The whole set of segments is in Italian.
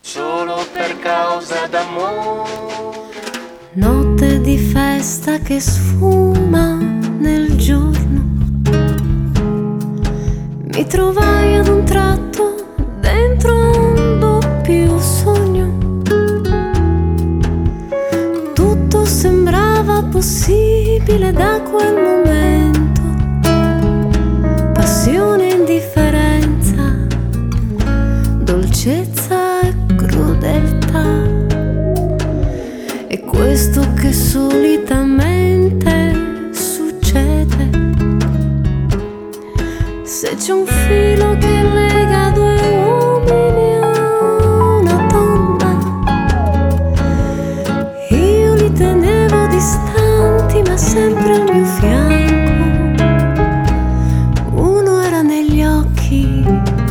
solo per causa d'amore. Notte di festa che sfuma nel giorno, mi trovai ad un tratto dentro un doppio sogno. Tutto sembrava possibile da quel momento, passione e indifferenza, dolcezza e crudeltà. E questo che solitamente succede, se c'è un filo che lega due uomini a una donna, io li tenevo distanti ma sempre al mio fianco. Uno era negli occhi,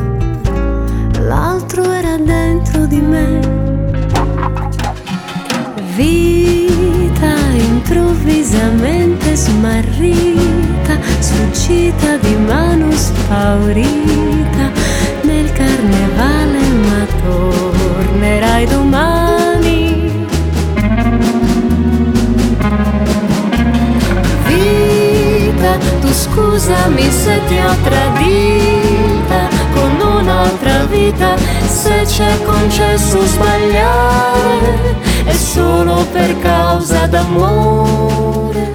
l'altro era dentro di me. Vita improvvisamente smarrita, sfuggita di mano spaurita nel carnevale, ma tornerai domani. Vita, tu scusami se ti ho tradita con un'altra vita, se ci è concesso sbagliare è solo per causa d'amore.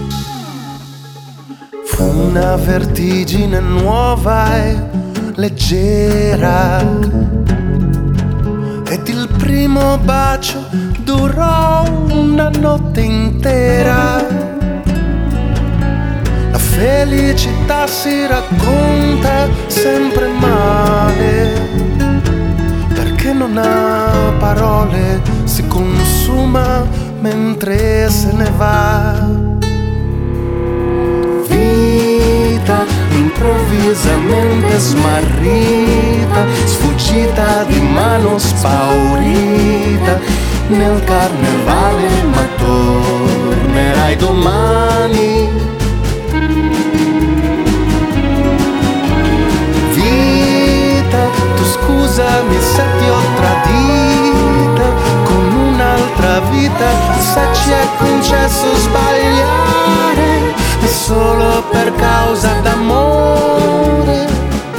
Fu una vertigine nuova e leggera, ed il primo bacio durò una notte intera. La felicità si racconta sempre male, perché non ha parole, si consuma mentre se ne va. Vita improvvisamente smarrita, sfuggita di mano spaurita nel carnevale, ma tornerai domani. Vita, tu scusami se ti ho tradita con un'altra vita, se ci è concesso sbagliare è solo per causa d'amore.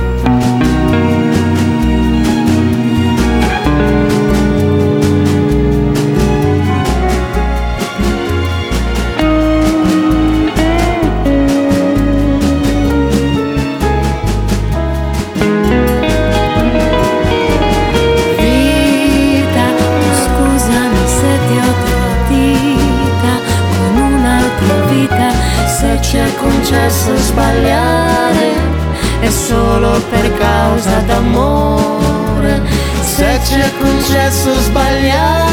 Se ci è concesso sbagliare è solo per causa d'amore. Se ci è concesso sbagliare